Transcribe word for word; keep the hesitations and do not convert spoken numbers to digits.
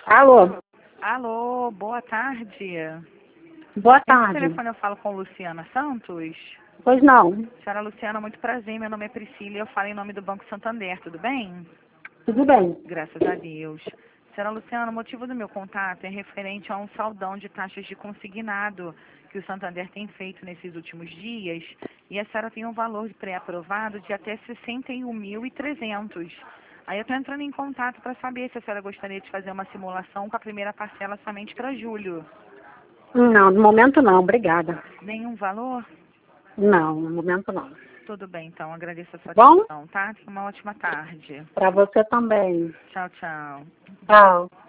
Alô, Alô, boa tarde. boa Esse tarde. telefone eu falo com Luciana Santos. Pois não, Senhora Luciana, muito prazer. Meu nome é Priscila e eu falo em nome do Banco Santander, tudo bem? tudo bem. Graças a Deus. Senhora Luciana, o motivo do meu contato é referente a um saldão de taxas de consignado que o Santander tem feito nesses últimos dias e a senhora tem um valor pré-aprovado de até sessenta e um mil e trezentos. Aí eu estou entrando em contato para saber se a senhora gostaria de fazer uma simulação com a primeira parcela somente para julho. Não, no momento não, obrigada. Nenhum valor? Não, no momento não. Tudo bem, então. Agradeço a sua Bom, atenção, tá? Tenha uma ótima tarde. para você também. Tchau, tchau. Tchau.